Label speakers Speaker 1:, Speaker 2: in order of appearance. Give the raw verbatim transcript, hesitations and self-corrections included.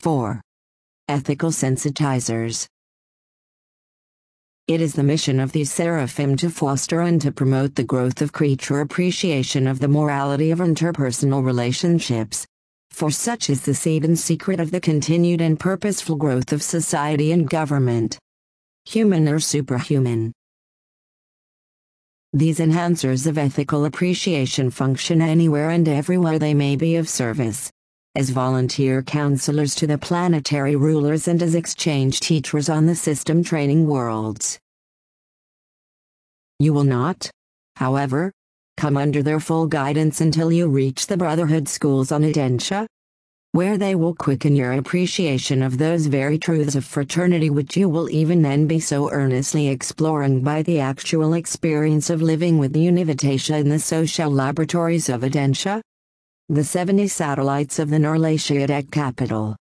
Speaker 1: four. Ethical sensitizers. It is the mission of these seraphim to foster and to promote the growth of creature appreciation of the morality of interpersonal relationships, for such is the seed and secret of the continued and purposeful growth of society and government. Human or superhuman. These enhancers of ethical appreciation function anywhere and everywhere they may be of service. As volunteer counselors to the planetary rulers and as exchange teachers on the system training worlds. You will not, however, come under their full guidance until you reach the Brotherhood schools on Edensha, where they will quicken your appreciation of those very truths of fraternity which you will even then be so earnestly exploring by the actual experience of living with the Univitasha in the social laboratories of Edensha, the seventy satellites of the Norlatiadec capital.